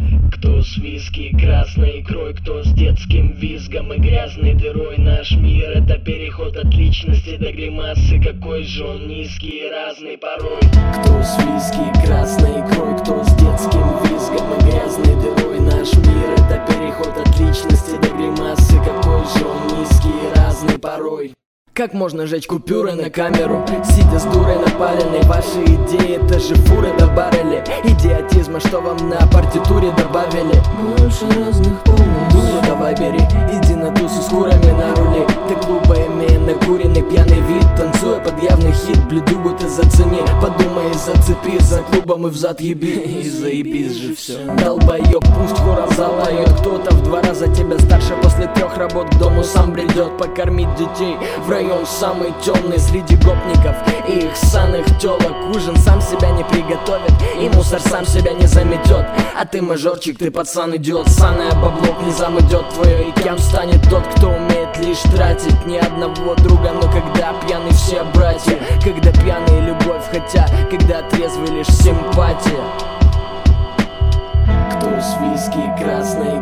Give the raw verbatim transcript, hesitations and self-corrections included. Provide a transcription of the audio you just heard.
Кто с виски, красной икрой, кто с детским визгом и грязной дырой. Наш мир — это переход от личности до гримасы. Какой же он низкий и разный порой. Кто с виски, красной икрой, кто с детским визгом и грязной дырой. Наш мир — это переход от личности до гримасы. Какой же он низкий и разный порой. Как можно жечь купюры на камеру, сидя с дурой напаленной? Ваши идеи — это же фуры до баррели идиотизма, что вам на партитуре добавили. Больше разных полных дури давай бери, иди на тусу с курами на руле. Ты глупо имея накуренный пьяный вид, танцуя под явный хит, блюдюгу ты зацени. Подумай и зацепи за клубом и взад еби, и заебись же все. Долбоёб, пусть хором залает, кто-то в два раза тебя старше, после трех работ к дому сам бредет покормить детей. В район самый темный среди гопников и их ссаных телок. Ужин сам себя не приготовит, и мусор сам себя не заметет. А ты мажорчик, ты пацан идиот, ссаное бабло к низам идет твое. И кем станет тот, кто умеет лишь тратить? Ни одного друга, но когда пьяный все братья. Когда пьяный любовь, хотя когда трезвый лишь симпатия. Кто с виски, красной